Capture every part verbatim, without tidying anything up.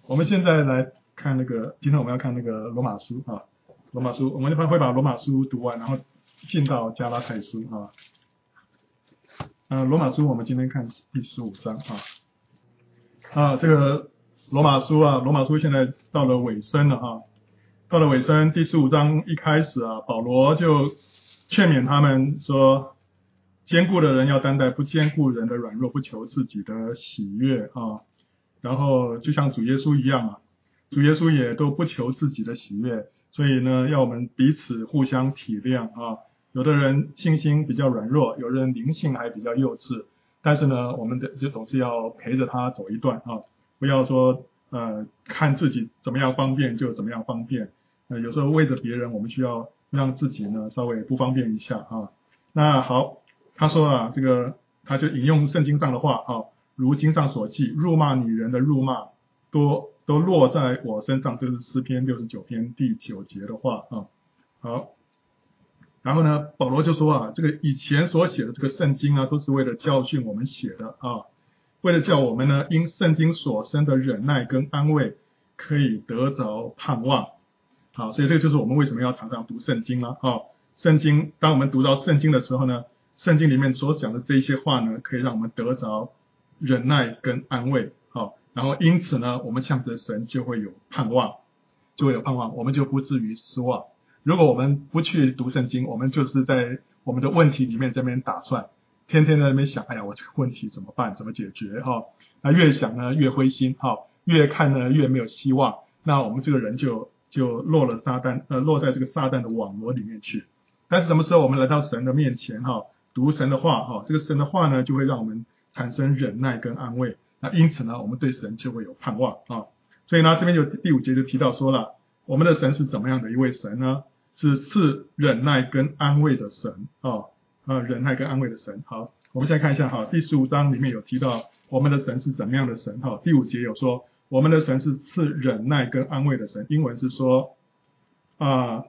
我们现在来看那个，今天我们要看那个罗马书啊，罗马书，我们一般会把罗马书读完，然后进到加拉太书啊。呃，罗马书我们今天看第十五章啊。啊，这个罗马书啊，罗马书现在到了尾声了啊，到了尾声，第十五章一开始啊，保罗就劝勉他们说，坚固的人要担待不坚固人的软弱，不求自己的喜悦啊。然后就像主耶稣一样啊，主耶稣也都不求自己的喜悦，所以呢，要我们彼此互相体谅啊。有的人信心比较软弱，有的人灵性还比较幼稚，但是呢，我们的就总是要陪着他走一段啊，不要说呃看自己怎么样方便就怎么样方便，呃有时候为着别人，我们需要让自己呢稍微不方便一下啊。那好，他说啊，这个他就引用圣经上的话啊。如经上所记，辱骂女人的辱骂都都落在我身上，这是诗篇六十九篇第九节的话啊。好，然后呢，保罗就说啊，这个以前所写的这个圣经啊，都是为了教训我们写的啊，为了叫我们呢，因圣经所生的忍耐跟安慰，可以得着盼望。好，所以这个就是我们为什么要常常读圣经了啊。圣经，当我们读到圣经的时候呢，圣经里面所讲的这些话呢，可以让我们得着忍耐跟安慰，好，然后因此呢，我们向着神就会有盼望，就会有盼望，我们就不至于失望。如果我们不去读圣经，我们就是在我们的问题里面这边打算，天天在那边想，哎呀，我这个问题怎么办？怎么解决？哈，那越想呢越灰心，哈，越看呢越没有希望，那我们这个人就就落了撒旦，呃，落在这个撒旦的网罗里面去。但是什么时候我们来到神的面前，哈，读神的话，哈，这个神的话呢，就会让我们产生忍耐跟安慰，那因此呢，我们对神就会有盼望啊。所以呢，这边就第五节就提到说了，我们的神是怎么样的一位神呢？是赐忍耐跟安慰的神啊，呃，忍耐跟安慰的神。好，我们现在看一下哈，第十五章里面有提到我们的神是怎么样的神哈。第五节有说，我们的神是赐忍耐跟安慰的神，英文是说啊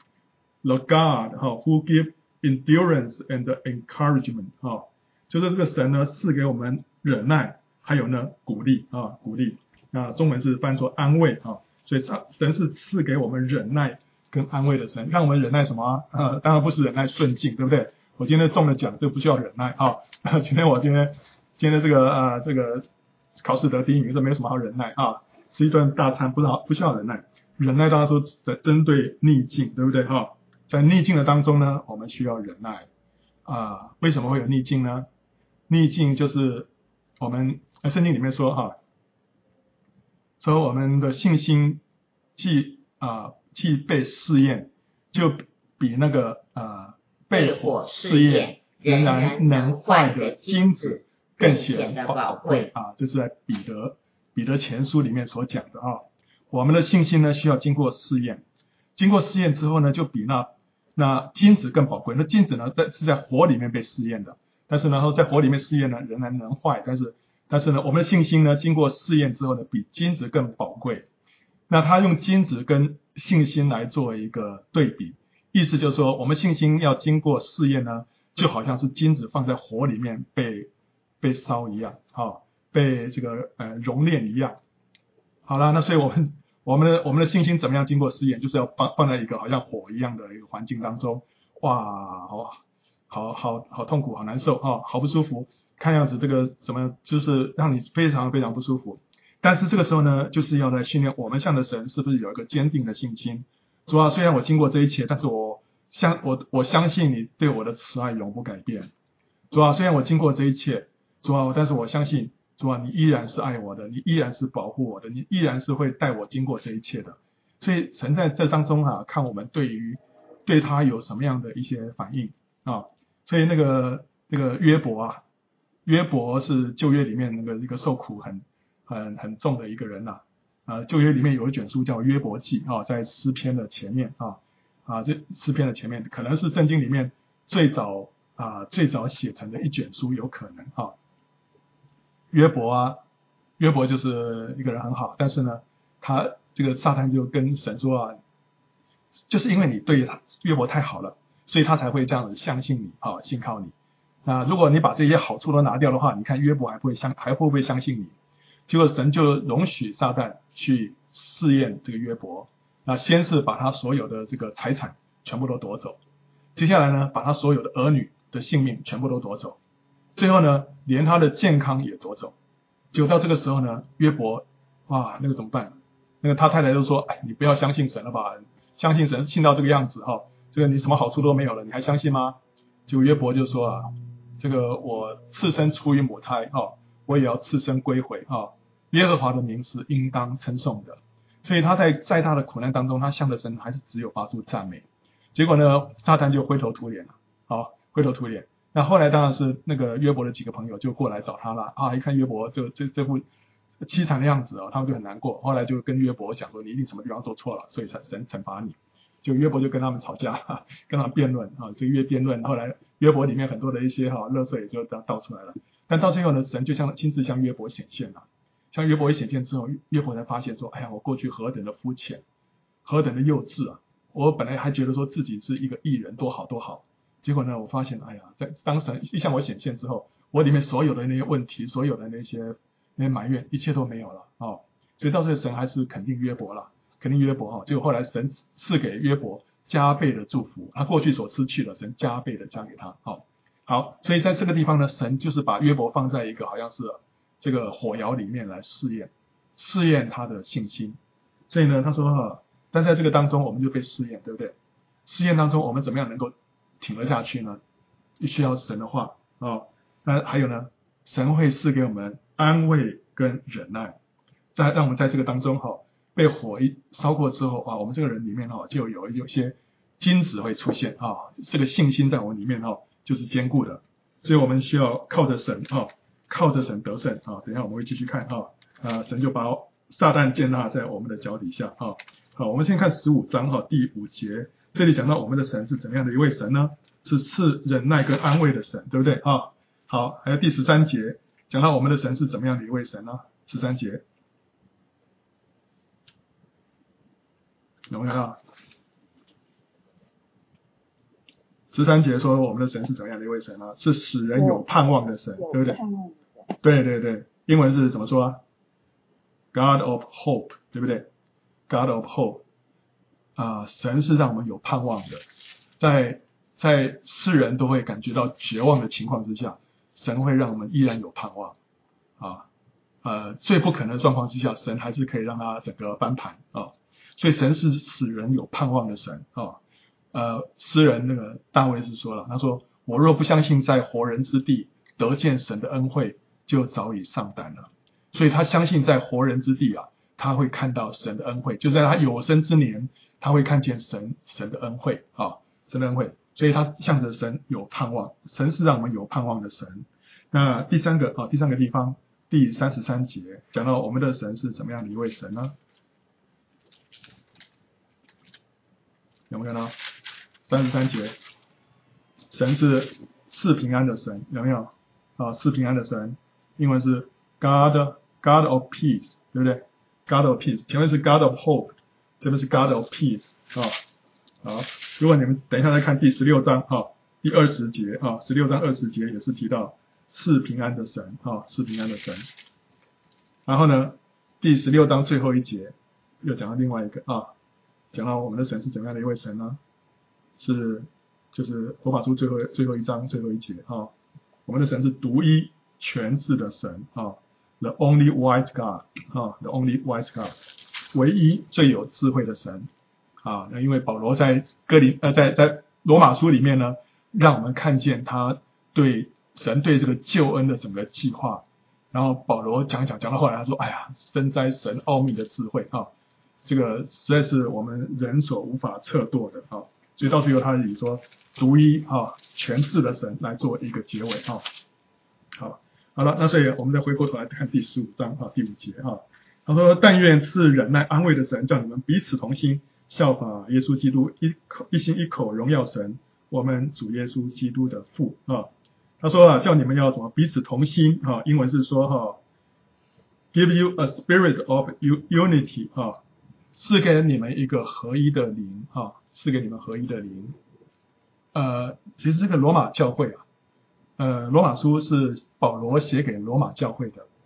，the God 哈 who give endurance and encouragement 哈。就是这个神呢赐给我们忍耐，还有呢鼓励啊鼓励，那中文是翻作安慰啊，所以神是赐给我们忍耐跟安慰的神，让我们忍耐什么啊？呃，当然不是忍耐顺境，对不对？我今天中了奖，这不需要忍耐啊。今天我今天今天这个呃这个考试得第一名，这没有什么好忍耐啊，吃一顿大餐不知道不需要忍耐，忍耐当然说针针对逆境，对不对哈？在逆境的当中呢，我们需要忍耐啊。为什么会有逆境呢？逆境就是我们圣经里面说哈，说我们的信心既啊既被试验，就比那个啊被火试验仍然能坏的金子更显得宝贵啊。这是在彼得彼得前书里面所讲的啊。我们的信心呢需要经过试验，经过试验之后呢，就比那那金子更宝贵。那金子呢在是在火里面被试验的。但是呢，在火里面试验呢，仍然能坏。但是，但是呢，我们的信心呢，经过试验之后呢，比金子更宝贵。那他用金子跟信心来做一个对比，意思就是说，我们信心要经过试验呢，就好像是金子放在火里面被被烧一样，啊，被这个呃熔炼一样。好了，那所以我们我们的我们的信心怎么样经过试验，就是要放放在一个好像火一样的一个环境当中，哇，好。好好好痛苦，好难受啊，好不舒服。看样子这个怎么就是让你非常非常不舒服。但是这个时候呢，就是要来训练我们向的神是不是有一个坚定的信心。主啊，虽然我经过这一切，但是我相我我相信你对我的慈爱永不改变。主啊，虽然我经过这一切，主啊，但是我相信主啊，你依然是爱我的，你依然是保护我的，你依然是会带我经过这一切的。所以神在这当中啊，看我们对于对他有什么样的一些反应啊。所以那个那个约伯啊，约伯是旧约里面那个一个受苦很很很重的一个人呐、啊。啊，旧约里面有一卷书叫约伯记啊，在诗篇的前面啊啊，这诗篇的前面可能是圣经里面最早啊最早写成的一卷书，有可能啊。约伯啊，约伯就是一个人很好，但是呢，他这个撒旦就跟神说啊，就是因为你对他约伯太好了。所以他才会这样子相信你啊，信靠你。那如果你把这些好处都拿掉的话，你看约伯还不会相还会不会相信你？ 结果神就容许撒旦去试验这个约伯，那先是把他所有的这个财产全部都夺走，接下来呢，把他所有的儿女的性命全部都夺走，最后呢，连他的健康也夺走。结果到这个时候呢，约伯，哇，那个怎么办？那个他太太就说：“哎，你不要相信神了吧？相信神信到这个样子哈、哦，这个你什么好处都没有了，你还相信吗？”结果约伯就说啊，这个我次生出于母胎哦，我也要次生归回啊、哦。耶和华的名是应当称颂的。所以他在再大的苦难当中，他向着神还是只有发出赞美。结果呢，撒旦就灰头土脸了，好、哦，灰头土脸。那后来当然是那个约伯的几个朋友就过来找他了啊，一看约伯这这这副凄惨的样子哦，他们就很难过。后来就跟约伯讲说，你一定什么地方做错了，所以才神惩罚你。就约伯就跟他们吵架，跟他们辩论啊，就越辩论，后来约伯里面很多的一些哈垃圾也就倒倒出来了。但到最后呢，神就像亲自向约伯显现了。向约伯一显现之后，约伯才发现说，哎呀，我过去何等的肤浅，何等的幼稚啊！我本来还觉得说自己是一个艺人，多好多好。结果呢，我发现，哎呀，在当神一向我显现之后，我里面所有的那些问题，所有的那些那些埋怨，一切都没有了哦。所以到最后神还是肯定约伯了，肯定约伯哈、哦。结果后来神赐给约伯加倍的祝福，他过去所失去的，神加倍的加给他。哦，好，所以在这个地方呢，神就是把约伯放在一个好像是这个火窑里面来试验，试验他的信心。所以呢，他说哈，但在这个当中我们就被试验，对不对？试验当中我们怎么样能够挺得下去呢？需要神的话哦。那还有呢，神会赐给我们安慰跟忍耐，在让我们在这个当中哈、哦，被火一烧过之后啊，我们这个人里面哈、哦、就有有些金子会出现啊，这个信心在我们里面哈、哦、就是坚固的，所以我们需要靠着神啊、哦，靠着神得胜啊。等一下我们会继续看啊，啊神就把撒旦建立在我们的脚底下啊。好，我们先看十五章哈、哦、第五节，这里讲到我们的神是怎么样的一位神呢？是赐忍耐跟安慰的神，对不对啊？好，还有第十三节讲到我们的神是怎么样的一位神呢？十三节有没有看到？十三节说我们的神是怎么样的一位神呢？是使人有盼望的神，对不对？对对对，英文是怎么说啊 ？God of hope， 对不对 ？God of hope， 啊、呃，神是让我们有盼望的，在在世人都会感觉到绝望的情况之下，神会让我们依然有盼望啊。呃，最不可能的状况之下，神还是可以让他整个翻盘啊。所以神是使人有盼望的神啊。呃，诗人那个大卫是说了，他说：“我若不相信在活人之地得见神的恩惠，就早已丧胆了。”所以他相信在活人之地啊，他会看到神的恩惠，就在他有生之年，他会看见神神的恩惠啊，神的恩惠。所以他向着神有盼望，神是让我们有盼望的神。那第三个啊，第三个地方，第三十三节讲到我们的神是怎么样的一位神呢？有没有呢？三十三节，神是赐平安的神，有没有啊？赐平安的神，英文是 God God of Peace， 对不对 ？God of Peace， 前面是 God of Hope， 这边是 God of Peace 啊。好，如果你们等一下再看第十六章啊，第二十节啊，十六章二十节也是提到赐平安的神啊，赐平安的神。然后呢，第十六章最后一节又讲到另外一个啊，讲到我们的神是怎么样的一位神呢？是就是罗马书最后最后一章最后一节啊，我们的神是独一全智的神啊 ，the only wise God 啊 ，the only wise God， 唯一最有智慧的神啊。那因为保罗在哥林呃在在罗马书里面呢，让我们看见他对神对这个救恩的整个计划。然后保罗讲讲讲到后来，他说：“哎呀，深哉神奥秘的智慧啊，这个实在是我们人所无法测度的啊。”所以到最后他以说独一啊全智的神来做一个结尾啊。好，好了，那所以我们再回过头来看第十五章啊第五节啊，他说：“但愿赐忍耐安慰的神，叫你们彼此同心，效法耶稣基督，一口一心一口荣耀神，我们主耶稣基督的父啊。”他说啊，叫你们要什么彼此同心啊，英文是说哈 ，give you a spirit of unity 啊，赐给你们一个合一的灵啊，赐给你们合一的灵。呃，其实这个罗马教会啊，呃，罗马书是保罗写给罗马教会的。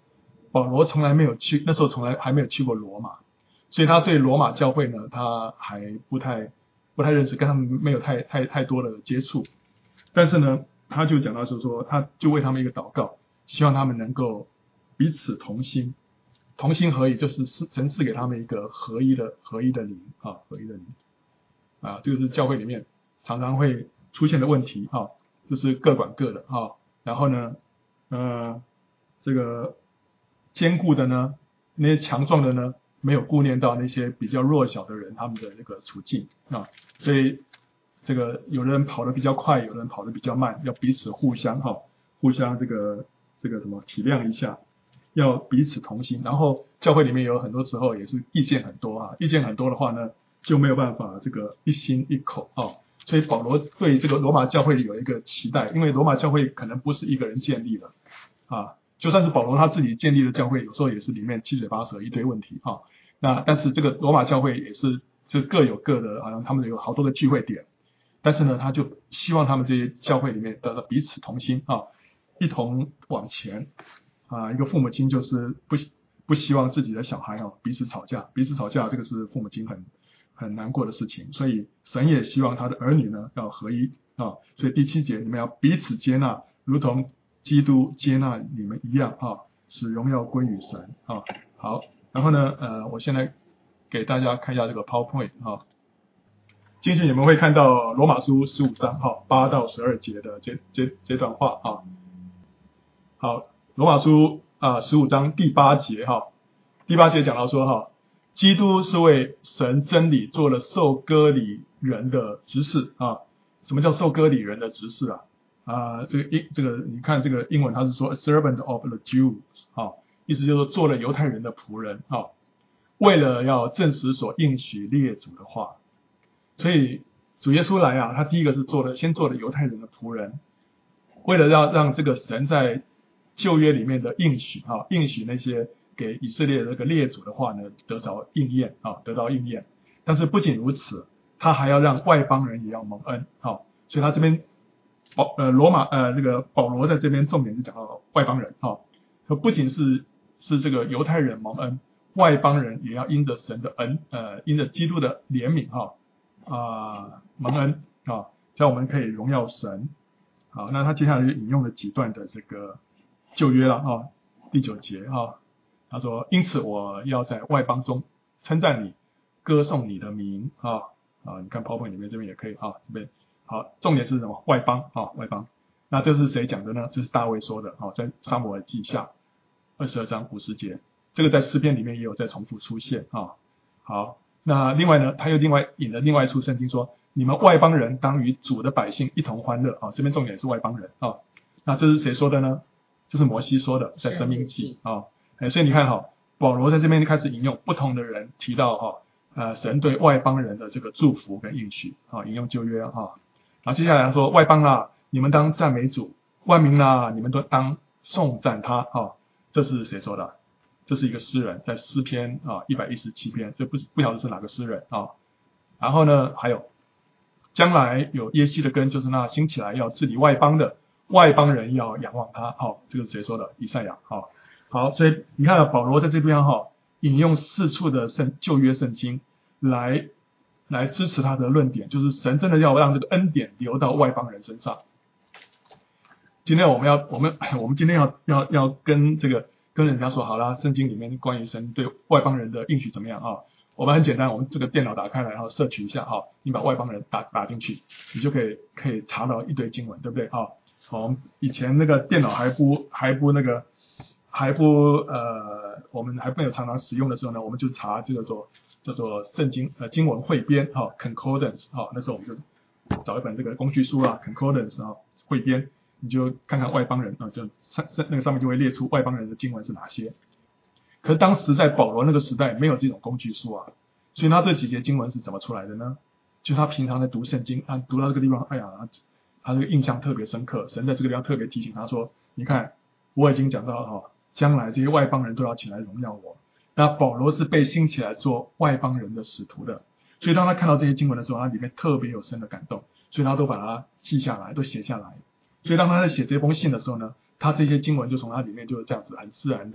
保罗从来没有去，那时候从来还没有去过罗马，所以他对罗马教会呢，他还不太不太认识，跟他们没有太太太多的接触。但是呢，他就讲到说说，他就为他们一个祷告，希望他们能够彼此同心，同心合一，就是神赐给他们一个合一的合一的灵啊，合一的灵啊，这个是教会里面常常会出现的问题啊，就是各管各的啊，然后呢，呃，这个坚固的呢，那些强壮的呢，没有顾念到那些比较弱小的人他们的那个处境啊，所以这个有人跑得比较快，有人跑得比较慢，要彼此互相哈、啊，互相这个这个什么体谅一下，要彼此同心。然后教会里面有很多时候也是意见很多啊，意见很多的话呢，就没有办法这个一心一口啊。所以保罗对这个罗马教会有一个期待，因为罗马教会可能不是一个人建立的啊，就算是保罗他自己建立的教会，有时候也是里面七嘴八舌一堆问题啊。那但是这个罗马教会也是就各有各的，好像他们有好多的聚会点，但是呢，他就希望他们这些教会里面得到彼此同心啊，一同往前啊。一个父母亲就是不不希望自己的小孩啊彼此吵架，彼此吵架这个是父母亲很很难过的事情，所以神也希望他的儿女呢要合一啊。所以第七节你们要彼此接纳，如同基督接纳你们一样啊，使荣耀归于神啊。好，然后呢，呃，我现在给大家看一下这个 PowerPoint 啊。今天你们会看到罗马书十五章哈八到十二节的这这这段话啊。好，罗马书啊十五章第八节哈，第八节讲到说哈，基督是为神真理做了受割礼人的执事啊。什么叫受割礼人的执事啊？啊，这个英这个你看这个英文它是说 a servant of the Jews 啊，意思就是做了犹太人的仆人啊，为了要证实所应许列祖的话。所以主耶稣来啊，他第一个是做了先做了犹太人的仆人，为了要让这个神在旧约里面的应许啊，应许那些给以色列这个列祖的话呢，得着应验啊，得到应验。但是不仅如此，他还要让外邦人也要蒙恩啊，所以他这边保呃罗马呃这个保罗在这边重点是讲到外邦人啊，不仅是是这个犹太人蒙恩，外邦人也要因着神的恩呃因着基督的怜悯哈。啊，蒙恩啊，这样我们可以荣耀神。好，那他接下来就引用了几段的这个旧约了啊，第九节啊，他说：“因此我要在外邦中称赞你，歌颂你的名啊啊！”你看 PowerPoint 里面这边也可以啊，这边好，重点是什么？外邦啊，外邦。那这是谁讲的呢？这是大卫说的啊，在撒母耳记下二十二章五十节，这个在诗篇里面也有在重复出现啊。好。那另外呢，他又另外引了另外一处圣经说，你们外邦人当与主的百姓一同欢乐啊，这边重点是外邦人啊。那这是谁说的呢？这是摩西说的，在申命记啊。哎，所以你看哈，保罗在这边开始引用不同的人提到哈，呃，神对外邦人的这个祝福跟应许啊，引用旧约啊。然后接下来说，外邦啊，你们当赞美主；万民啊，你们都当颂赞他啊。这是谁说的？这是一个诗人，在诗篇啊一百一十七篇，这不不晓得是哪个诗人啊。然后呢，还有将来有耶西的根，就是那兴起来要治理外邦的，外邦人要仰望他。好、哦，这个是谁说的？以赛亚。好、哦，好，所以你看保罗在这边哈、哦，引用四处的圣旧约圣经来来支持他的论点，就是神真的要让这个恩典流到外邦人身上。今天我们要我们我们今天要要要跟这个。跟人家说好啦，圣经里面关于神对外邦人的应许怎么样啊？我们很简单，我们这个电脑打开来，然后摄取一下啊，你把外邦人打打进去，你就可以可以查到一堆经文，对不对啊？好，以前那个电脑还不还不那个还不呃，我们还没有常常使用的时候呢，我们就查这个做叫做圣经呃经文汇编哈 concordance 哈，那时候我们就找一本这个工具书啊 concordance 啊汇编。你就看看外邦人啊，就上那个上面就会列出外邦人的经文是哪些。可是当时在保罗那个时代没有这种工具书啊，所以他这几节经文是怎么出来的呢？就他平常在读圣经，啊，读到这个地方，哎呀，他这个印象特别深刻，神在这个地方特别提醒他说：“你看，我已经讲到哈，将来这些外邦人都要起来荣耀我。”那保罗是被兴起来做外邦人的使徒的，所以当他看到这些经文的时候，他里面特别有深的感动，所以他都把它记下来，都写下来。所以当他在写这封信的时候呢，他这些经文就从他里面就是这样子很自然的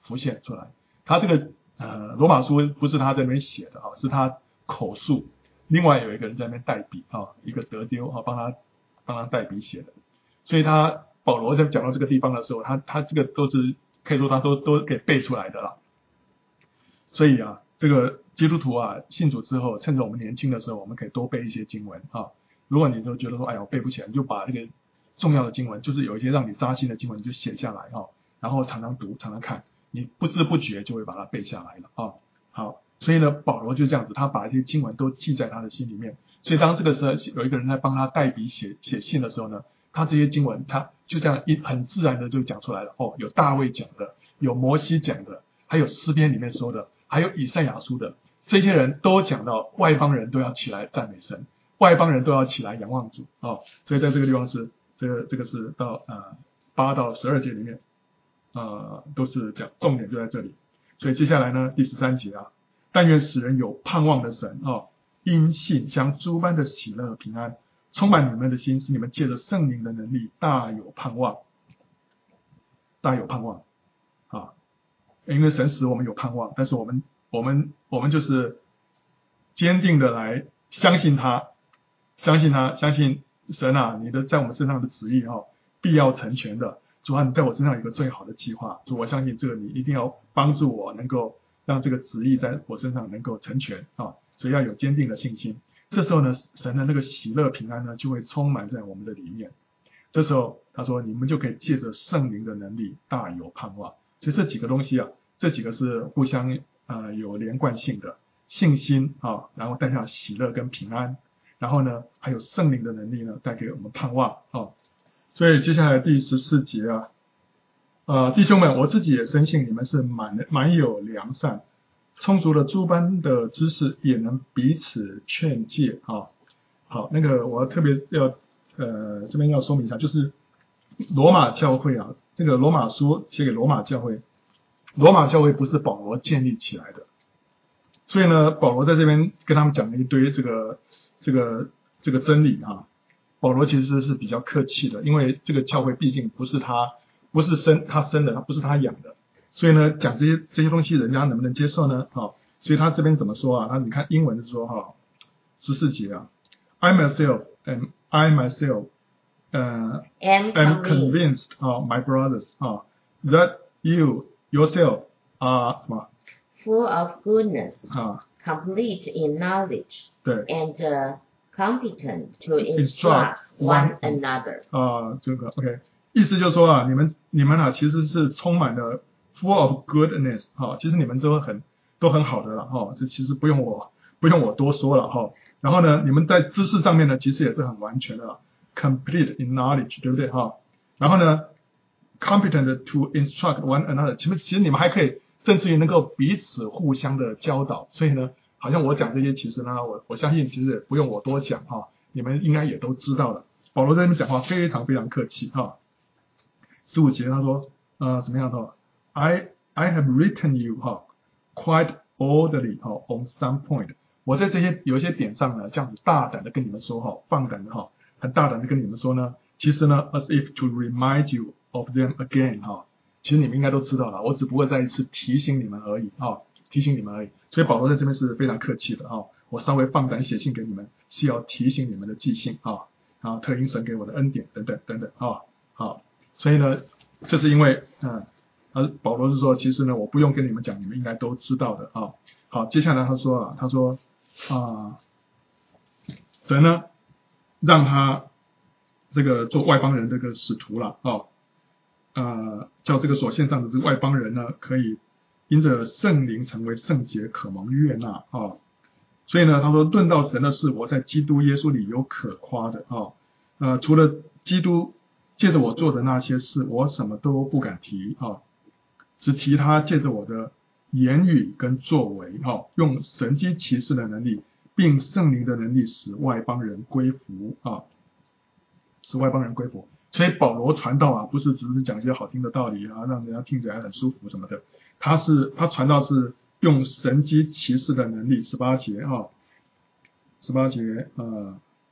浮现出来。他这个呃罗马书不是他在那边写的啊，是他口述，另外有一个人在那边代笔啊，一个德丢啊帮他帮他代笔写的。所以他保罗在讲到这个地方的时候，他他这个都是可以说他都都给背出来的啦。所以啊，这个基督徒啊信主之后，趁着我们年轻的时候，我们可以多背一些经文啊。如果你都觉得说哎呀我背不起来，你就把这个重要的经文，就是有一些让你扎心的经文，你就写下来啊，然后常常读常常看，你不知不觉就会把它背下来了啊。好，所以呢保罗就这样子，他把一些经文都记在他的心里面。所以当这个时候有一个人在帮他代笔写写信的时候呢，他这些经文他就这样一很自然的就讲出来了。哦，有大卫讲的，有摩西讲的，还有诗篇里面说的，还有以赛亚书的，这些人都讲到外邦人都要起来赞美神，外邦人都要起来仰望主哦。所以在这个地方是这个这个是到呃八到十二节里面呃都是讲重点就在这里。所以接下来呢第十三节啊，但愿使人有盼望的神哦，因信将诸般的喜乐平安充满你们的心，使你们借着圣灵的能力大有盼望，大有盼望啊！因为神使我们有盼望，但是我们我们我们就是坚定的来相信他，相信他，相信神啊，你的在我们身上的旨意啊，必要成全的。主啊，你在我身上有一个最好的计划，主，我相信这个你一定要帮助我，能够让这个旨意在我身上能够成全啊！所以要有坚定的信心。这时候呢，神的那个喜乐平安呢，就会充满在我们的里面。这时候他说，你们就可以借着圣灵的能力大有盼望。所以这几个东西啊，这几个是互相呃有连贯性的，信心啊，然后带下喜乐跟平安，然后呢还有圣灵的能力呢带给我们盼望啊。所以接下来第十四节啊，呃弟兄们，我自己也深信你们是满满有良善，充足了诸般的知识，也能彼此劝诫啊。好，那个我特别要呃这边要说明一下，就是罗马教会啊，这个罗马书写给罗马教会，罗马教会不是保罗建立起来的，所以呢，保罗在这边跟他们讲了一堆这个这个这个真理啊。保罗其实是比较客气的，因为这个教会毕竟不是他不是生他生的，他不是他养的，所以呢，讲这些这些东西，人家能不能接受呢？啊，所以他这边怎么说啊？他你看英文是说哈，十四节啊 ，I myself am I myself 呃、uh, am, am convinced, convinced 啊、uh, my brothers 啊、uh, that you yourself are 什么 full of goodness, 啊 complete in knowledge, 对 and uh, competent to instruct instruct one another. 啊，这个 OK， 意思就是说啊，你们你们啊其实是充满了 full of goodness 哈、啊，其实你们都很都很好的了哈、啊，这其实不用我不用我多说了哈、啊。然后呢，你们在知识上面呢，其实也是很完全的了 ，complete in knowledge， 对不对哈、啊？然后呢 ，competent to instruct one another， 其实其实你们还可以甚至于能够彼此互相的教导，所以呢，好像我讲这些，其实呢，我我相信其实也不用我多讲哈、啊，你们应该也都知道了。保罗在那边讲话非常非常客气哈。十五节他说，呃，怎么样哈 ？I I have written you 哈 quite boldly 哈 on some point。我在这些有一些点上呢，这样子大胆的跟你们说哈，放胆的哈，很大胆的跟你们说呢，其实呢 ，as if to remind you of them again 哈。其实你们应该都知道了，我只不过再一次提醒你们而已啊，提醒你们而已。所以保罗在这边是非常客气的啊，我稍微放胆写信给你们，是要提醒你们的记性啊。啊，特因神给我的恩典等等等等啊，好，所以呢，这是因为嗯，啊，保罗是说，其实呢，我不用跟你们讲，你们应该都知道的啊。好，接下来他说啊，他说啊，神呢，让他这个做外邦人这个使徒了啊，呃，叫这个所献上的这个外邦人呢，可以因着圣灵成为圣洁，可蒙悦纳啊。所以呢，他说论到神的事，我在基督耶稣里有可夸的啊，呃，除了基督借着我做的那些事，我什么都不敢提啊，只提他借着我的言语跟作为啊，用神迹奇事的能力，并圣灵的能力，使外邦人归服啊，使外邦人归服。所以保罗传道啊，不是只是讲一些好听的道理啊，让人家听起来很舒服什么的，他是他传道是用神迹奇事的能力，十八节啊，十八节呃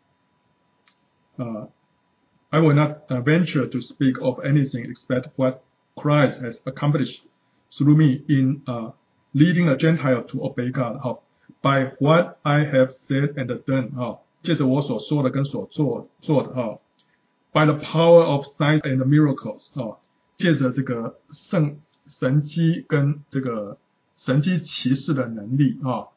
呃 I will not venture to speak of anything except what Christ has accomplished through me in 呃、uh, leading the Gentile to obey God 哈、哦、by what I have said and done 哈、哦，借着我所说的跟所做做的哈、哦、by the power of signs and miracles 哈、哦，借着这个圣神迹跟这个神迹奇事的能力啊，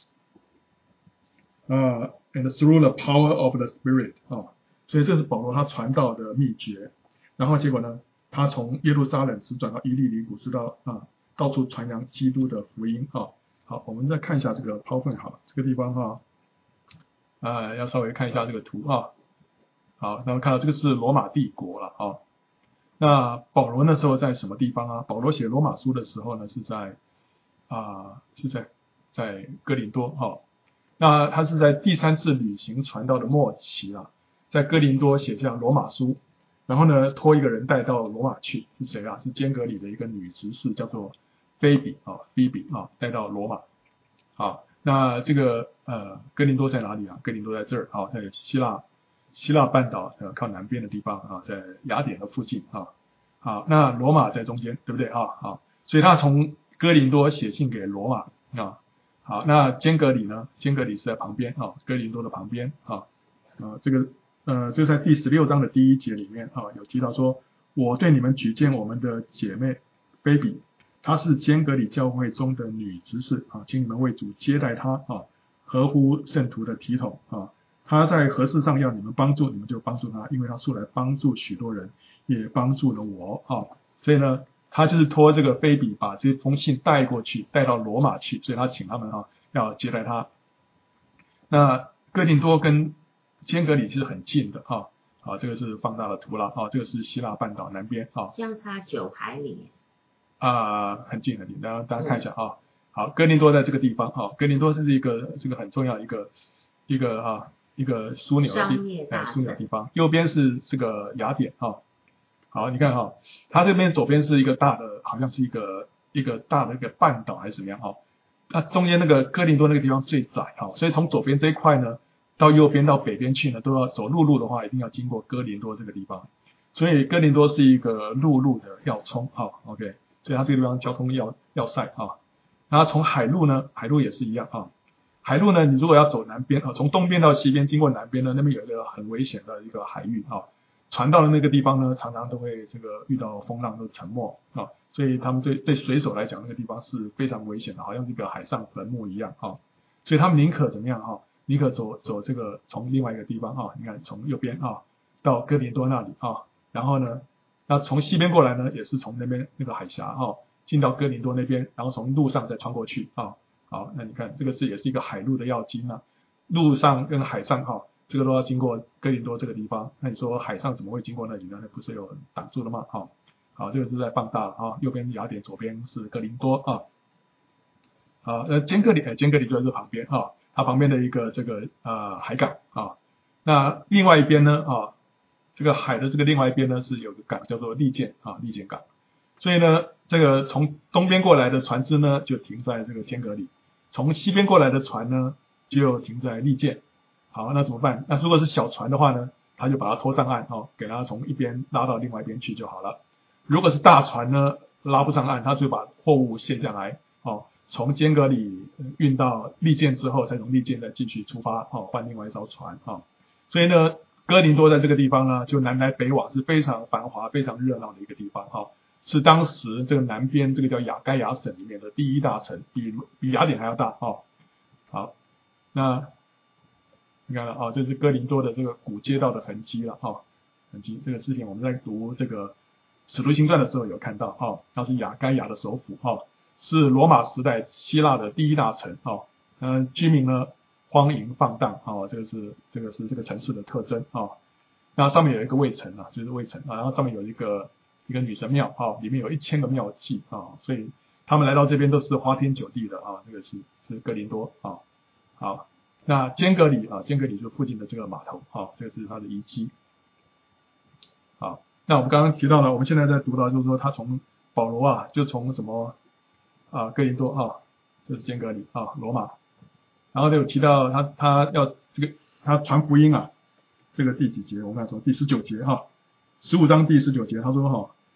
呃 ，and through the power of the Spirit 啊，所以这是保罗他传道的秘诀。然后结果呢，他从耶路撒冷直转到伊利里古，直到啊到处传扬基督的福音啊。好，我们再看一下这个抛粪，好了，这个地方哈，啊，要稍微看一下这个图啊。好，那么看到这个是罗马帝国了啊。那保罗那时候在什么地方啊？保罗写罗马书的时候呢，是在啊，是在在哥林多哈、哦。那他是在第三次旅行传道的末期了，在哥林多写下罗马书，然后呢托一个人带到罗马去，是谁啊？是坚革里的一个女执事，叫做菲比啊，菲比啊，带到罗马。好，那这个呃哥林多在哪里啊？哥林多在这儿啊，在希腊希腊半岛呃靠南边的地方啊，在雅典的附近啊。好，那罗马在中间，对不对啊？好，所以他从哥林多写信给罗马啊。好，那坚革里呢？坚革里是在旁边啊，哥林多的旁边啊。呃，这个呃，就在第十六章的第一节里面啊，有提到说，我对你们举荐我们的姐妹菲比，她是坚革里教会中的女执事啊，请你们为主接待她啊，合乎圣徒的体统啊。她在何事上要你们帮助，你们就帮助她，因为她素来帮助许多人，也帮助了我啊。所以呢，他就是托这个菲比把这封信带过去，带到罗马去，所以他请他们啊要接待他。那哥林多跟坚革里是很近的啊，好，这个是放大的图了啊，这个是希腊半岛南边啊， 相差九海里啊，很近很近，大家大家看一下啊。好，哥林多在这个地方啊，哥林多是一个这个很重要一个一个啊一个枢纽的地哎枢纽地方，右边是这个雅典啊。好，你看哈、哦，它这边左边是一个大的，好像是一个一个大的一个半岛还是怎么样哈、哦？那中间那个哥林多那个地方最窄哈、哦，所以从左边这一块呢，到右边到北边去呢，都要走陆路的话，一定要经过哥林多这个地方。所以哥林多是一个陆路的要冲哈、哦、，OK， 所以它这个地方交通要要塞啊。然后从海路呢，海路也是一样啊。海路呢，你如果要走南边啊，从东边到西边经过南边呢，那边有一个很危险的一个海域啊。船到的那个地方呢，常常都会这个遇到风浪都沉没啊，所以他们对对水手来讲，那个地方是非常危险的，好像这个海上坟墓一样啊，所以他们宁可怎么样哈？宁可走走这个从另外一个地方啊，你看从右边啊到哥林多那里啊，然后呢，那从西边过来呢，也是从那边那个海峡啊进到哥林多那边，然后从路上再穿过去啊，好，那你看这个是也是一个海路的要经啊，路上跟海上哈。这个都要经过哥林多这个地方，那你说海上怎么会经过那里呢？那不是有挡住了吗？好、哦，好，这个是在放大了啊，右边雅典，左边是哥林多啊。啊，呃，坚革里，呃，坚革里就在这旁边啊，它旁边的一个这个呃海港啊。那另外一边呢啊，这个海的这个另外一边呢是有个港叫做利剑啊，利剑港。所以呢，这个从东边过来的船只呢就停在这个坚革里，从西边过来的船呢就停在利剑。好，那怎么办？那如果是小船的话呢，他就把它拖上岸哦，给它从一边拉到另外一边去就好了。如果是大船呢，拉不上岸，他就把货物卸下来哦，从坚革里运到利剑之后，再从利剑再继续出发哦，换另外一艘船哦。所以呢，哥林多在这个地方呢，就南来北往是非常繁华、非常热闹的一个地方哦，是当时这个南边这个叫亚该亚省里面的第一大城，比比雅典还要大哦。好，那。你看了啊，这是哥林多的这个古街道的痕迹了啊，痕迹。这个之前我们在读这个《使徒行传》的时候有看到啊，它是亚该亚的首府啊，是罗马时代希腊的第一大城啊。嗯，居民呢荒淫放荡啊，这个是这个是这个城市的特征啊。那上面有一个卫城啊，就是卫城啊，然后上面有一个一个女神庙啊，里面有一千个庙妓啊，所以他们来到这边都是花天酒地的啊。这个是是哥林多啊，好。那坚革里啊，坚革里就附近的这个码头啊，这个是它的遗迹。好，那我们刚刚提到了，我们现在在读到就是说他从保罗啊，就从什么啊哥林多啊，这是坚革里啊罗马，然后就有提到他他要这个他传福音啊，这个第几节？我们看从第十九节哈，十五章第十九节，他说哈，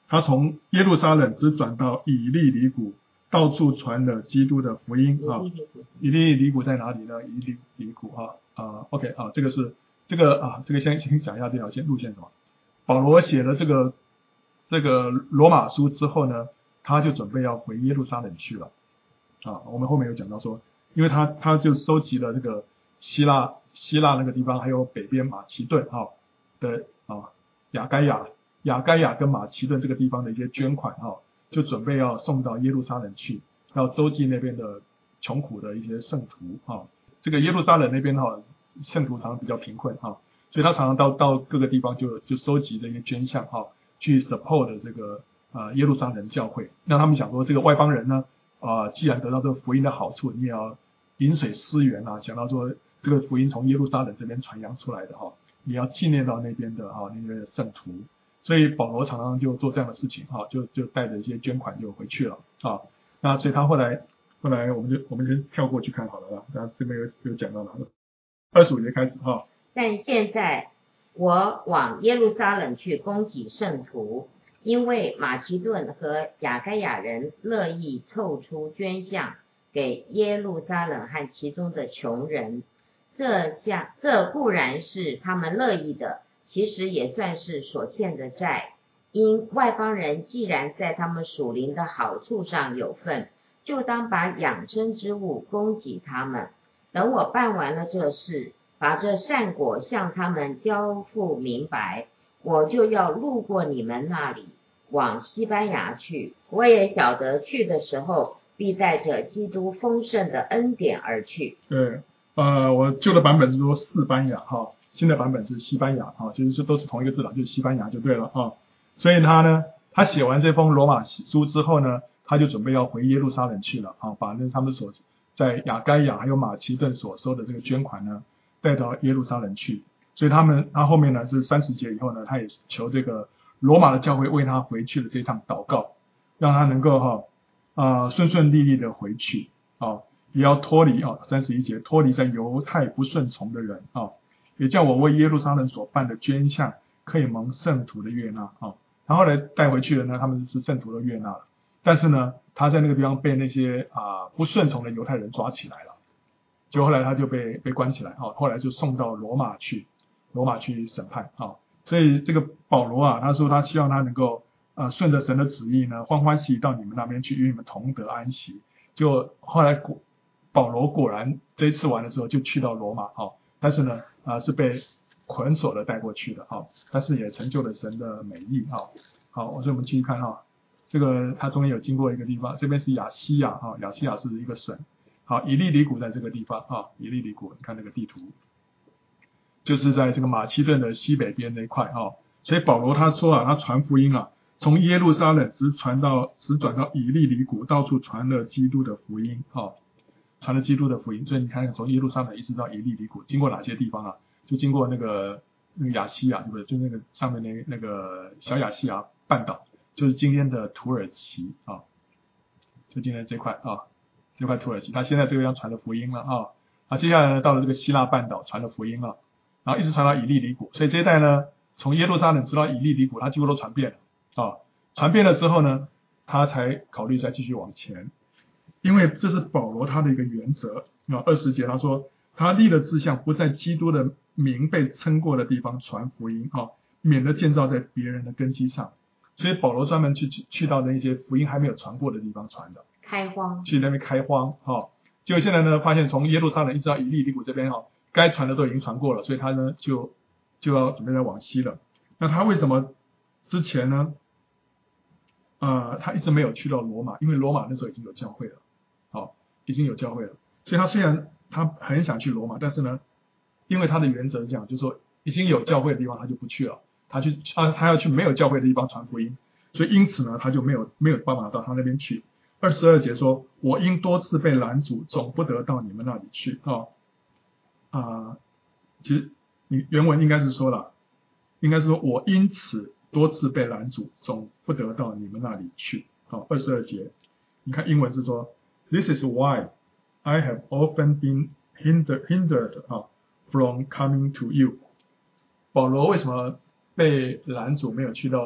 他从耶路撒冷只转到以利里谷，到处传了基督的福音啊。以利里谷在哪里呢？以利里谷啊啊 ，OK 啊，这个是这个啊，这个先先讲一下这条线路线什么。保罗写了这个这个罗马书之后呢，他就准备要回耶路撒冷去了啊。我们后面有讲到说，因为他他就收集了这个希腊希腊那个地方，还有北边马其顿啊的啊亚该亚亚该亚跟马其顿这个地方的一些捐款啊，就准备要送到耶路撒冷去，要周济那边的穷苦的一些圣徒啊。这个耶路撒冷那边哈、啊，圣徒常常比较贫困啊，所以他常常到到各个地方就就收集的一些捐项啊，去 support 这个啊耶路撒冷教会。那他们想说，这个外邦人呢啊，既然得到这个福音的好处，你也要饮水思源啊，想到说这个福音从耶路撒冷这边传扬出来的哈、啊，你要纪念到那边的啊那个圣徒。所以保罗常常就做这样的事情啊，就就带着一些捐款就回去了啊。那所以他后来后来我们就我们先跳过去看好了啦。那这边有有讲到了，二十五节开始哈、啊。 但现在我往耶路撒冷去供给圣徒，因为马其顿和亚该亚人乐意凑出捐项给耶路撒冷和其中的穷人，这项这固然是他们乐意的，其实也算是所欠的债。因外邦人既然在他们属灵的好处上有份，就当把养生之物供给他们。等我办完了这事，把这善果向他们交付明白，我就要路过你们那里，往西班牙去。我也晓得去的时候，必带着基督丰盛的恩典而去。 对，呃，我旧的版本是说四班牙哈，新的版本是西班牙哈，其实这都是同一个字了，就是西班牙就对了啊。所以他呢，他写完这封罗马书之后呢，他就准备要回耶路撒冷去了啊，把那他们所在亚该亚还有马其顿所收的这个捐款呢，带到耶路撒冷去。所以他们他后面呢是三十节以后呢，他也求这个罗马的教会为他回去的这一趟祷告，让他能够哈啊、呃、顺顺利利的回去啊，也要脱离啊三十一节脱离在犹太不顺从的人啊，也叫我为耶路撒冷所办的捐项可以蒙圣徒的悦纳啊。然后后来带回去的呢，他们是圣徒的悦纳了，但是呢，他在那个地方被那些啊不顺从的犹太人抓起来了，结果后来他就被被关起来啊，后来就送到罗马去，罗马去审判啊。所以这个保罗啊，他说他希望他能够啊顺着神的旨意呢，欢欢喜喜到你们那边去，与你们同得安息。就后来果保罗果然这一次完的时候就去到罗马啊，但是呢啊是被捆锁的带过去的啊，但是也成就了神的美意啊。好，所以我们继续看啊，这个它中间有经过一个地方，这边是亚细亚啊，亚细亚是一个省。好，以利里谷在这个地方啊，以利里谷，你看那个地图，就是在这个马其顿的西北边那一块啊。所以保罗他说啊，他传福音啊，从耶路撒冷直传到直转到以利里谷，到处传了基督的福音啊，传了基督的福音。所以你看，从耶路撒冷一直到以利里谷，经过哪些地方啊？就经过那个那个亚细亚，对不对？就那个上面那那个小亚细亚半岛，就是今天的土耳其啊，就今天这块啊，这块土耳其，他现在这个地方传了福音了啊。啊，接下来呢，到了这个希腊半岛传了福音了，然后一直传到以利里谷，所以这一带呢，从耶路撒冷直到以利里谷，他几乎都传遍了啊。传遍了之后呢，他才考虑再继续往前，因为这是保罗他的一个原则啊。二十节他说，他立了志向，不在基督的名被称过的地方传福音啊，免得建造在别人的根基上。所以保罗专门去去到那些福音还没有传过的地方传的， 开荒， 去那边开荒啊。结果现在呢，发现从耶路撒冷一直到以利里谷这边哈、啊，该传的都已经传过了，所以他呢就就要准备再往西了。那他为什么之前呢？呃，他一直没有去到罗马，因为罗马那时候已经有教会了，好、哦，已经有教会了。所以他虽然他很想去罗马，但是呢，因为他的原则是这样，就是说已经有教会的地方他就不去了，他去啊他要去没有教会的地方传福音，所以因此呢他就没有没有办法到他那边去。二十二节说，我因多次被拦阻，总不得到你们那里去啊啊、呃，其实你原文应该是说了，应该是说我因此多次被拦阻，总不得到你们那里去。好，二十二节，你看英文是说 ，This is why I have often been hindered hindered 啊 from coming to you。保罗为什么被拦阻没有去到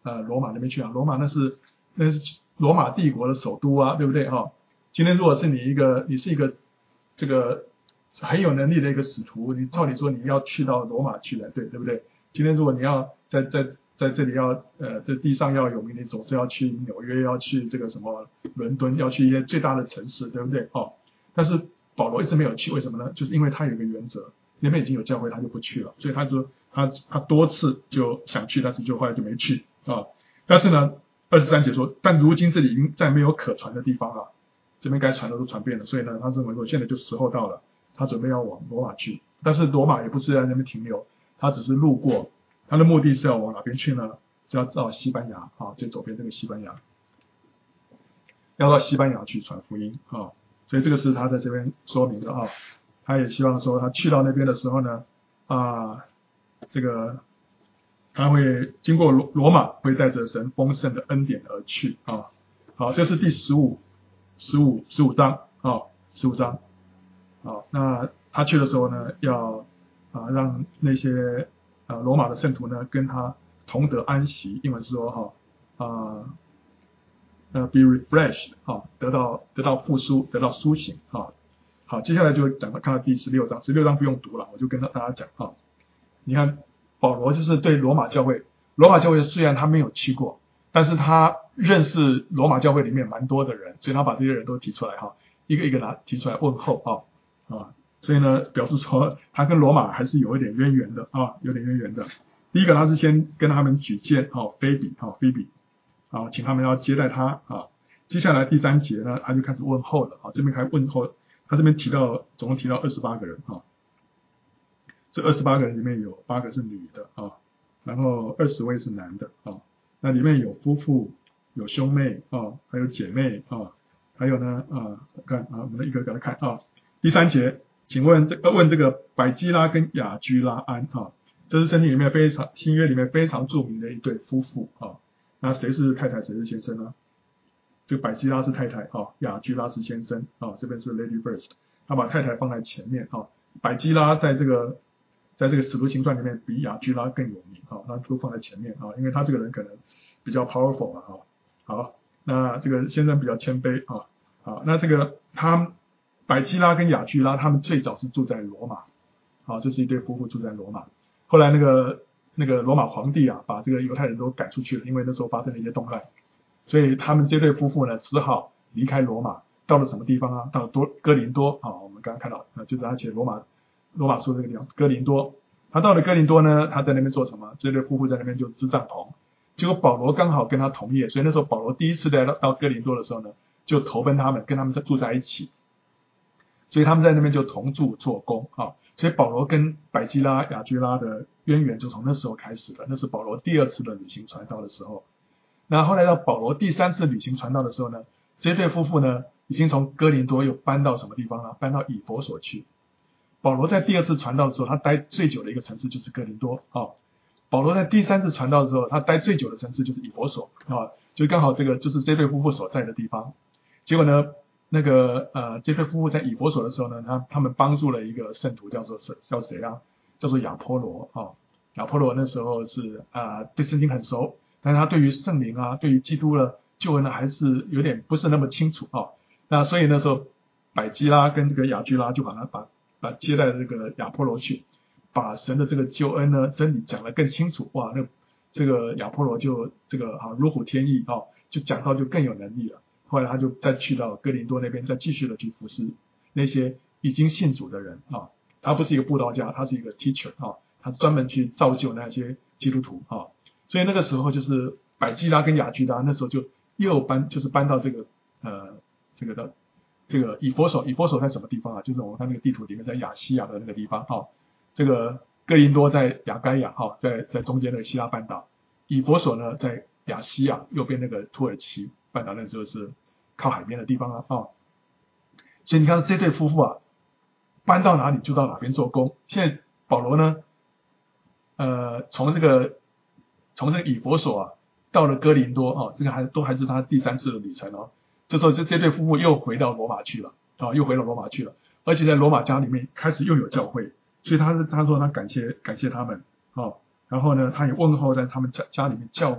呃罗马那边去啊，罗马那是那是罗马帝国的首都啊，对不对哈、哦？今天如果是你一个你是一个这个很有能力的一个使徒，你照理说你要去到罗马去了，对对不对？今天如果你要在在在这里要呃这地上要有名，你总是要去纽约，要去这个什么伦敦，要去一些最大的城市，对不对？哦，但是保罗一直没有去，为什么呢？就是因为他有一个原则，那边已经有教会，他就不去了，所以他就他他多次就想去，但是就后来就没去啊。但是呢，二十三节说，但如今这里已经再没有可传的地方了，这边该传的都传遍了，所以呢，他认为说现在就时候到了，他准备要往罗马去。但是罗马也不是在那边停留，他只是路过，他的目的是要往哪边去呢？是要到西班牙啊，就走遍这个西班牙，要到西班牙去传福音啊。所以这个是他在这边说明的啊。他也希望说他去到那边的时候呢，啊，这个他会经过罗罗马，会带着神丰盛的恩典而去啊。好，这是第十五、十五、十五章啊，十五章。好，那他去的时候呢，要啊让那些啊罗马的圣徒呢跟他同得安息，英文是说哈啊呃 be refreshed 啊，得到得到复苏，得到苏醒啊。好，接下来就讲到看到第十六章，十六章不用读了，我就跟大家讲啊。你看保罗就是对罗马教会，罗马教会虽然他没有去过，但是他认识罗马教会里面蛮多的人，所以他把这些人都提出来哈，一个一个拿提出来问候啊啊，所以呢表示说他跟罗马还是有一点渊源的啊，有点渊源的。第一个他是先跟他们举荐哦，菲比哦，菲比啊，请他们要接待他啊。接下来第三节呢，他就开始问候了啊，这边开始问候。他这边提到总共提到二十八个人啊，这二十八个人里面有八个是女的啊，然后二十位是男的啊，那里面有夫妇，有兄妹啊，还有姐妹啊，还有呢啊，看啊，我们一个个来看啊。第三节，请问这个问这个百基拉跟雅居拉安啊，这是圣经里面非常新约里面非常著名的一对夫妇啊。那谁是太太，谁是先生呢？这个百基拉是太太啊，雅居拉是先生啊，这边是 lady first， 他把太太放在前面啊。百基拉在这个在这个使徒行传里面比雅居拉更有名啊，他都放在前面啊，因为他这个人可能比较 powerful 啊。好，那这个先生比较谦卑啊。好，那这个他百基拉跟雅居拉他们最早是住在罗马，好，这是一对夫妇住在罗马。后来那个那个罗马皇帝啊，把这个犹太人都赶出去了，因为那时候发生了一些动乱。所以他们这对夫妇呢，只好离开罗马，到了什么地方啊？到多哥林多啊，我们刚刚看到，就是他写罗马罗马书这个地方，哥林多。他到了哥林多呢，他在那边做什么？这对夫妇在那边就支帐篷。结果保罗刚好跟他同业，所以那时候保罗第一次来到到哥林多的时候呢，就投奔他们，跟他们住在一起。所以他们在那边就同住做工啊。所以保罗跟百基拉、雅居拉的渊源就从那时候开始了，那是保罗第二次的旅行传道的时候。那后来到保罗第三次旅行传道的时候呢，这对夫妇呢已经从哥林多又搬到什么地方了？搬到以弗所去。保罗在第二次传道的时候，他待最久的一个城市就是哥林多啊。保罗在第三次传道的时候，他待最久的城市就是以弗所啊，就刚好这个就是这对夫妇所在的地方。结果呢，那个呃这对夫妇在以弗所的时候呢，他他们帮助了一个圣徒，叫做叫谁啊？叫做亚波罗啊。亚波罗那时候是啊、呃、对圣经很熟。但是他对于圣灵啊，对于基督的救恩呢，还是有点不是那么清楚啊。那所以那时候百基拉跟这个雅居拉就把他把把接待这个亚波罗去，把神的这个救恩呢真理讲得更清楚。哇，那这个亚波罗就这个啊如虎添翼啊，就讲到就更有能力了。后来他就再去到哥林多那边，再继续的去服侍那些已经信主的人啊。他不是一个布道家，他是一个 teacher 啊，他专门去造就那些基督徒啊。所以那个时候就是百基拉跟雅居拉那时候就又搬就是搬到这个呃这个的这个以弗所，以弗所在什么地方啊？就是我们看那个地图里面在亚细亚的那个地方啊。这个哥林多在亚该亚哈，在在中间那个希腊半岛，以弗所呢在亚细亚右边那个土耳其半岛，那时候是靠海边的地方啊。啊所以你看这对夫妇啊，搬到哪里就到哪边做工。现在保罗呢，呃，从这个。从这个以弗所啊到了哥林多啊，这个还都还是他第三次的旅程哦。这时候这这对夫妇又回到罗马去了啊，又回到罗马去了，而且在罗马家里面开始又有教会，所以他是他说他感谢感谢他们啊，然后呢他也问候在他们家家里面教会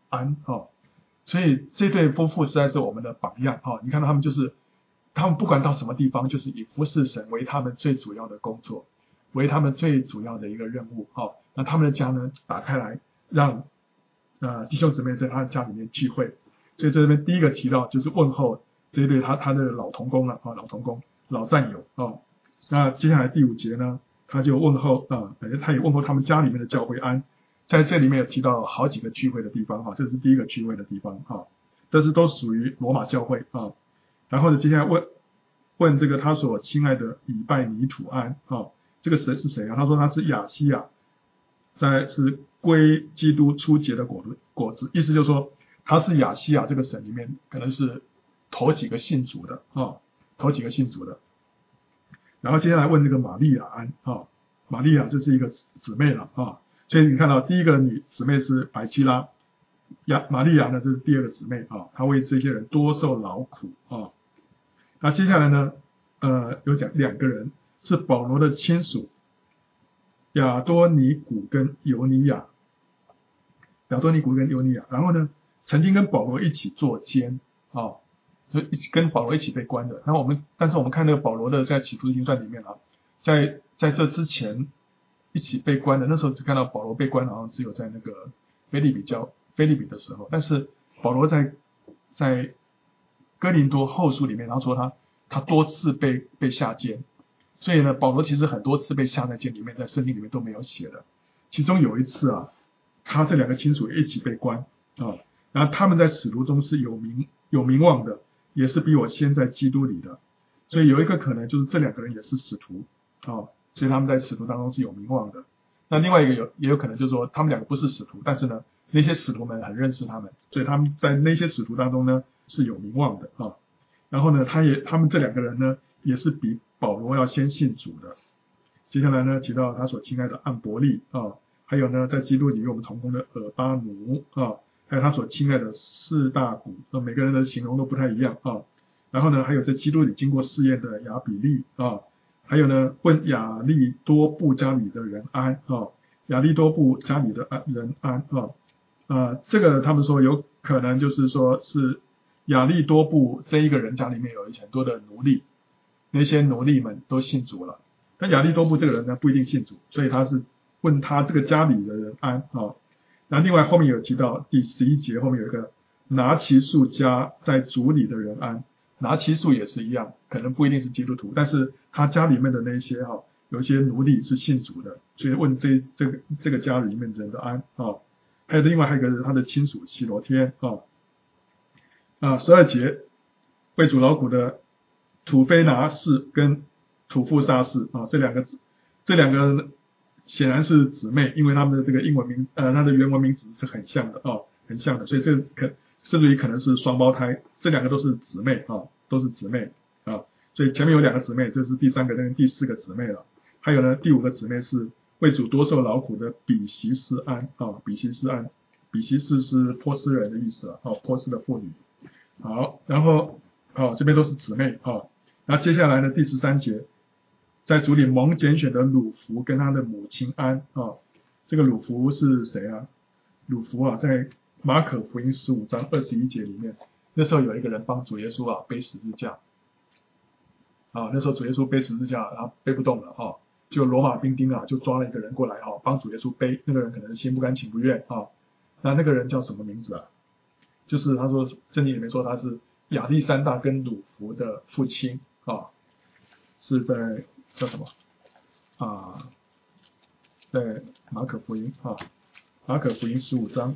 安哦。所以这对夫妇实在是我们的榜样哦。你看到他们就是他们不管到什么地方，就是以服侍神为他们最主要的工作，为他们最主要的一个任务哦。那他们的家呢打开来，让呃弟兄姊妹在他的家里面聚会。所以这边第一个提到就是问候这一对他他的老同工了啊、哦，老同工老战友哦。那接下来第五节呢，他就问候啊，呃，他也问候他们家里面的教会安。在这里面有提到好几个聚会的地方哈，这是第一个聚会的地方哈，这是都属于罗马教会啊。然后呢，接下来问问这个他所亲爱的以拜尼土安啊，这个谁是谁啊？他说他是亚西亚，在是归基督初结的果子果子，意思就是说他是亚西亚这个省里面可能是头几个信主的啊，头几个信主的。然后接下来问这个玛利亚安啊，玛利亚这是一个姊妹了啊。所以你看到第一个女姊妹是百基拉，亚玛利亚呢这是第二个姊妹啊，她为这些人多受劳苦啊。那接下来呢，呃，有讲两个人是保罗的亲属，亚多尼古跟尤尼亚，亚多尼古跟尤尼亚，然后呢，曾经跟保罗一起坐监啊，就一起跟保罗一起被关的。然后我们，但是我们看那个保罗的在《启徒行传》里面啊，在在这之前。一起被关的，那时候只看到保罗被关，好像只有在那个腓立比教腓立比的时候。但是保罗在在哥林多后书里面，然后说他他多次被被下监，所以呢，保罗其实很多次被下在监里面，在圣经里面都没有写的。其中有一次啊，他这两个亲属一起被关啊，然后他们在使徒中是有名有名望的，也是比我先在基督里的，所以有一个可能就是这两个人也是使徒啊。所以他们在使徒当中是有名望的。那另外一个有也有可能就是说他们两个不是使徒，但是呢那些使徒们很认识他们，所以他们在那些使徒当中呢是有名望的啊。然后呢他也他们这两个人呢也是比保罗要先信主的。接下来呢提到他所亲爱的安伯利啊，还有呢在基督里与我们同工的尔巴奴啊，还有他所亲爱的士大古，那每个人的形容都不太一样啊。然后呢还有在基督里经过试验的亚比利啊，还有呢，问亚利多布家里的人安啊，亚利多布家里的人安啊，呃，这个他们说有可能就是说是亚利多布这一个人家里面有很多的奴隶，那些奴隶们都信主了，但亚利多布这个人呢不一定信主，所以他是问他这个家里的人安啊。那另外后面有提到第十一节后面有一个拿其数家在主里的人安。拿其数也是一样，可能不一定是基督徒，但是他家里面的那些哈、啊，有些奴隶是信主的，所以问这这个这个家里面人的安啊。还有另外还有一个是他的亲属希罗天啊。啊，十二节为主劳苦的土菲拿氏跟土富沙氏啊，这两个这两个显然是姊妹，因为他们的这个英文名呃，它的原文名字是很像的啊，很像的，所以这可甚至于可能是双胞胎，这两个都是姊妹啊，都是姊妹啊，所以前面有两个姊妹，这是第三个跟第四个姊妹了。还有呢，第五个姊妹是为主多受劳苦的比西斯安啊，比西斯安，比西斯是波斯人的意思啊，波斯的妇女。好，然后啊这边都是姊妹啊，那接下来呢第十三节，在主里蒙拣选的鲁孚跟他的母亲安啊，这个鲁孚是谁啊？鲁孚啊，在马可福音十五章二十一节里面，那时候有一个人帮主耶稣啊背十字架，啊，那时候主耶稣背十字架，然后背不动了啊，就罗马兵丁啊就抓了一个人过来啊，帮主耶稣背，那个人可能心不甘情不愿啊，那那个人叫什么名字啊？就是他说圣经里面说他是亚历山大跟鲁孚的父亲啊，是在叫什么啊？在马可福音啊，马可福音十五章。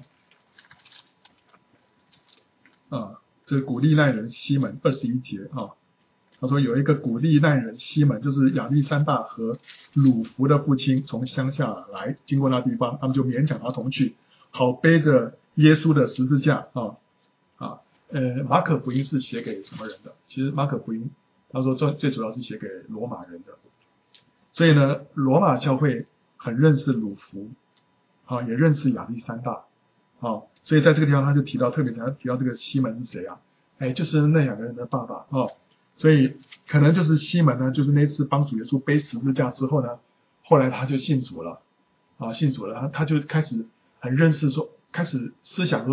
啊，这古利奈人西门二十一节啊，他说有一个古利奈人西门，就是亚历山大和鲁孚的父亲从乡下来，经过那地方，他们就勉强他同去，好背着耶稣的十字架啊啊，呃，马可福音是写给什么人的？其实马可福音他说最最主要是写给罗马人的，所以呢，罗马教会很认识鲁孚，啊，也认识亚历山大。哦，所以在这个地方他就提到特别提到提到这个西门是谁啊？哎，就是那两个人的爸爸哦，所以可能就是西门呢，就是那次帮主耶稣背十字架之后呢，后来他就信主了啊，信主了，他他就开始很认识说，开始思想说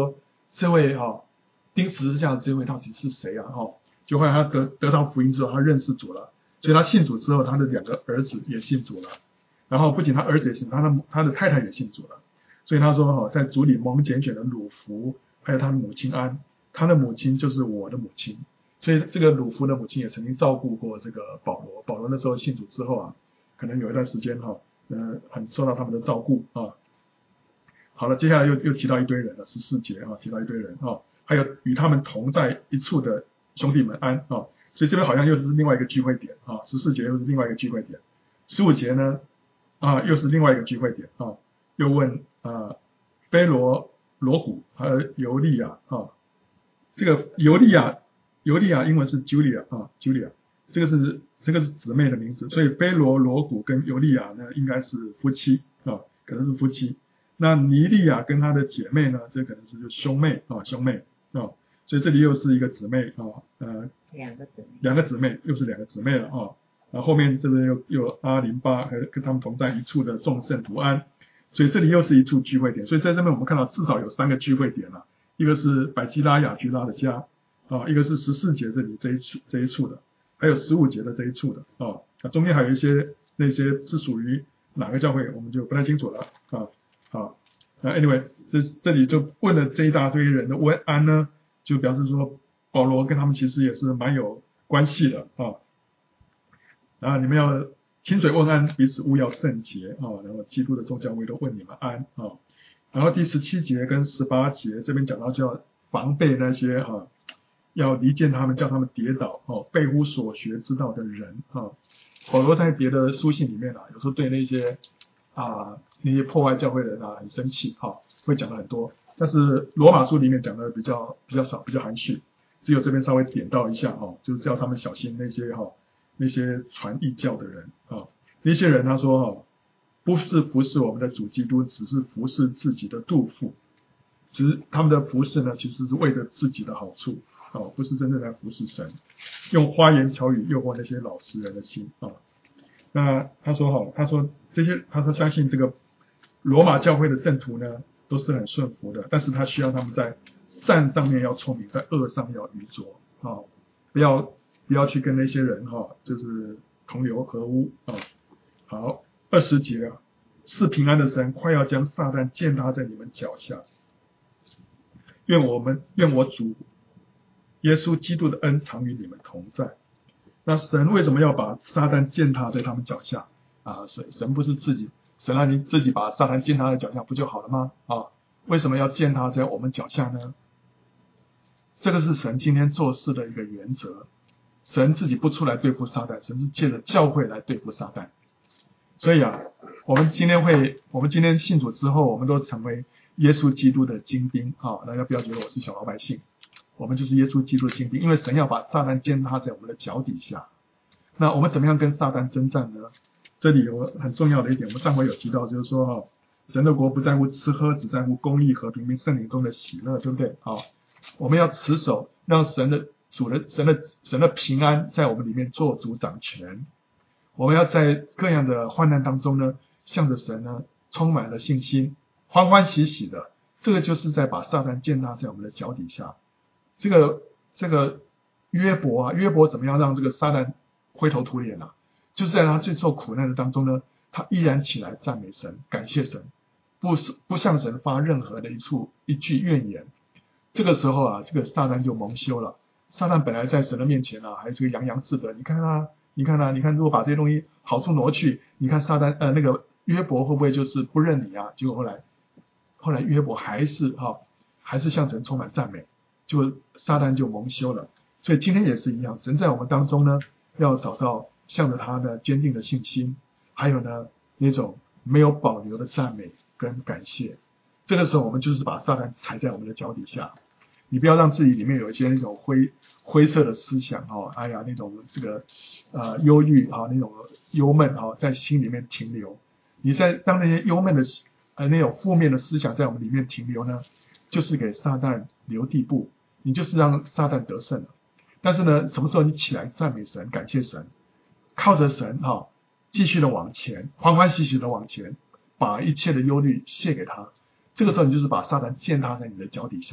这位哈、哦、钉十字架的这位到底是谁啊？哈、哦，就后来他得得到福音之后，他认识主了，所以他信主之后，他的两个儿子也信主了，然后不仅他儿子也信主，他的他的太太也信主了，所以他说哈、哦，在主里蒙拣选的鲁孚，还有他的母亲安，他的母亲就是我的母亲，所以这个鲁孚的母亲也曾经照顾过这个保罗，保罗那时候信主之后啊，可能有一段时间哈、哦，呃，很受到他们的照顾啊。好了，接下来又又提到一堆人了，十四节啊，提到一堆人啊，还有与他们同在一处的兄弟们安啊，所以这边好像又是另外一个聚会点啊，十四节又是另外一个聚会点，十五节呢啊又是另外一个聚会点啊，又问啊菲罗罗古和尤利亚啊，这个尤利亚尤利亚英文是 Julia 啊 Julia， 这个是这个是姊妹的名字，所以菲罗罗古跟尤利亚呢应该是夫妻啊，可能是夫妻。那尼利亚跟她的姐妹呢，这可能是兄妹啊，兄妹啊，所以这里又是一个姊妹啊，呃， 两个姊妹， 两个姊妹，又是两个姊妹了啊。然后后面这边又又有阿林巴和跟他们同在一处的众圣徒安，所以这里又是一处聚会点。所以在这边我们看到至少有三个聚会点了，一个是百基拉雅居拉的家啊，一个是十四节这里这一处这一处的，还有十五节的这一处的啊，中间还有一些那些是属于哪个教会，我们就不太清楚了啊。好，那 anyway， 这这里就问了这一大堆人的问安呢，就表示说保罗跟他们其实也是蛮有关系的啊。然后你们要亲嘴问安，彼此勿要圣洁啊。然后基督的众教会都问你们安啊。然后第十七节跟十八节这边讲到就要防备那些啊，要离间他们，叫他们跌倒哦、啊，背乎所学之道的人啊。保罗在别的书信里面啊，有时候对那些啊，那些破坏教会的人啊，很生气，哈、哦，会讲的很多。但是罗马书里面讲的比较比较少，比较含蓄，只有这边稍微点到一下，哦，就是叫他们小心那些哈、哦、那些传异教的人啊、哦，那些人他说哦，不是服侍我们的主基督，只是服侍自己的肚腹。其实他们的服侍呢，其实是为着自己的好处，哦，不是真正来服侍神，用花言巧语诱惑那些老实人的心啊。哦，那他说哈，他说这些，他说相信这个罗马教会的圣徒呢，都是很顺服的，但是他需要他们在善上面要聪明，在恶上要愚拙啊、哦，不要不要去跟那些人哈、哦，就是同流合污啊、哦。好，二十节啊，是平安的神快要将撒旦践踏在你们脚下，愿我们愿我主耶稣基督的恩常与你们同在。那神为什么要把撒旦践踏在他们脚下啊？神神不是自己，神让你自己把撒旦践踏在脚下不就好了吗？啊，为什么要践踏在我们脚下呢？这个是神今天做事的一个原则。神自己不出来对付撒旦，神是借着教会来对付撒旦。所以啊，我们今天会，我们今天信主之后，我们都成为耶稣基督的精兵啊！大家不要觉得我是小老百姓。我们就是耶稣基督的精兵，因为神要把撒旦践踏在我们的脚底下。那我们怎么样跟撒旦征战呢？这里有很重要的一点，我们上回有提到，就是说哈，神的国不在乎吃喝，只在乎公义、和平并圣灵中的喜乐，对不对？啊，我们要持守，让神的主的神的神的平安在我们里面做主掌权。我们要在各样的患难当中呢，向着神呢充满了信心，欢欢喜喜的。这个就是在把撒旦践踏在我们的脚底下。这个这个约伯啊，约伯怎么样让这个撒旦灰头土脸啊？就是在他最受苦难的当中呢，他依然起来赞美神，感谢神，不不向神发任何的一处一句怨言。这个时候啊，这个撒旦就蒙羞了。撒旦本来在神的面前啊，还是个洋洋自得。你看啊，你看啊，你看，如果把这些东西好处挪去，你看撒旦呃那个约伯会不会就是不认你啊？结果后来后来约伯还是哈、哦，还是向神充满赞美。就撒旦就蒙羞了，所以今天也是一样，神在我们当中呢，要找到向着他的坚定的信心，还有呢那种没有保留的赞美跟感谢。这个时候我们就是把撒旦踩在我们的脚底下，你不要让自己里面有一些那种灰灰色的思想哦，哎呀那种这个呃忧郁啊，那种忧闷啊，在心里面停留。你在当那些忧闷的呃那种负面的思想在我们里面停留呢，就是给撒旦留地步。你就是让撒旦得胜了。但是呢，什么时候你起来赞美神、感谢神，靠着神哈、哦，继续的往前，欢欢喜喜的往前，把一切的忧虑卸给他。这个时候你就是把撒旦践踏在你的脚底下啊、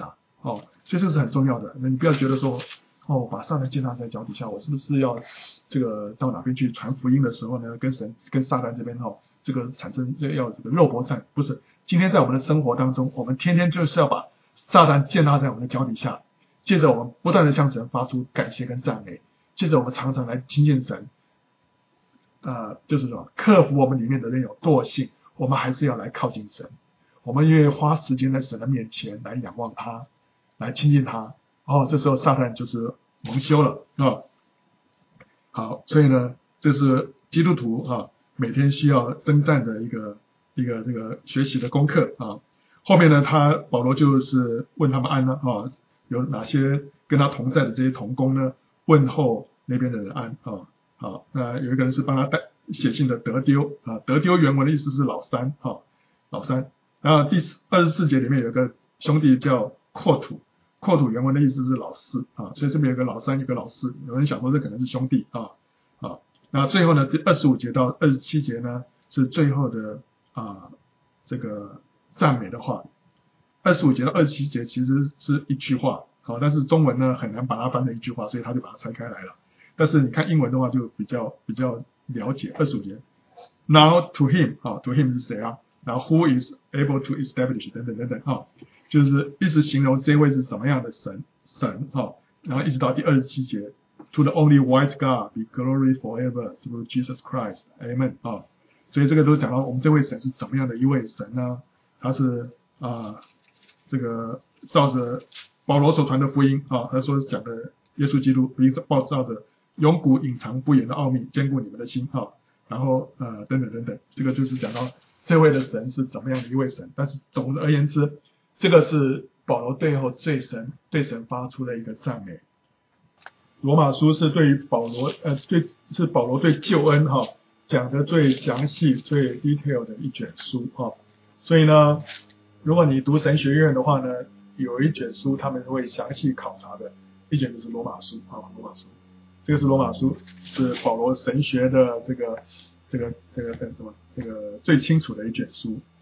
哦，所以这是很重要的。那你不要觉得说，哦，把撒旦践踏在脚底下，我是不是要这个到哪边去传福音的时候呢，跟神跟撒旦这边哈、哦，这个产生这要这个肉搏战？不是，今天在我们的生活当中，我们天天就是要把撒旦践踏在我们的脚底下，接着我们不断的向神发出感谢跟赞美，接着我们常常来亲近神，呃，就是说克服我们里面的那种惰性，我们还是要来靠近神，我们愿意花时间在神的面前来仰望他，来亲近他。哦，这时候撒旦就是蒙羞了啊、哦。好，所以呢，这是基督徒啊每天需要征战的一个一个这个学习的功课啊。后面呢，他保罗就是问他们安呢啊，有哪些跟他同在的这些同工呢？问候那边的人安啊。好，那有一个人是帮他带写信的德丢啊，德丢原文的意思是老三啊，老三。然后第二十四节里面有个兄弟叫阔土，阔土原文的意思是老四啊，所以这边有个老三，有个老四，有人想说这可能是兄弟啊啊。那最后呢，第二十五节到二十七节呢是最后的啊这个赞美的话。二十五节到二十七节其实是一句话，好，但是中文呢很难把它翻成一句话，所以他就把它拆开来了。但是你看英文的话就比较比较了解。二十五节 ，Now to him 啊 ，to him 是谁啊？然后 who is able to establish 等等等等啊，就是一直形容这位是什么样的神神啊，然后一直到第二十七节 ，To the only wise God be glory forever through Jesus Christ, Amen 啊，所以这个都讲到我们这位神是怎么样的一位神呢？他是啊这个照着保罗所传的福音啊，他所讲的耶稣基督福音报照着永古隐藏不言的奥秘，坚固你们的心啊，然后呃等等等等，这个就是讲到这位的神是怎么样的一位神。但是总而言之，这个是保罗最后对神对神发出的一个赞美。罗马书是对于保罗呃对是保罗对救恩哈、啊、讲的最详细最 detail 的一卷书啊，所以呢，如果你读神学院的话呢，有一卷书他们会详细考察的，一卷就是罗马书啊，罗马书，这个是罗马书，是保罗神学的这个这个这个什么这个最清楚的一卷书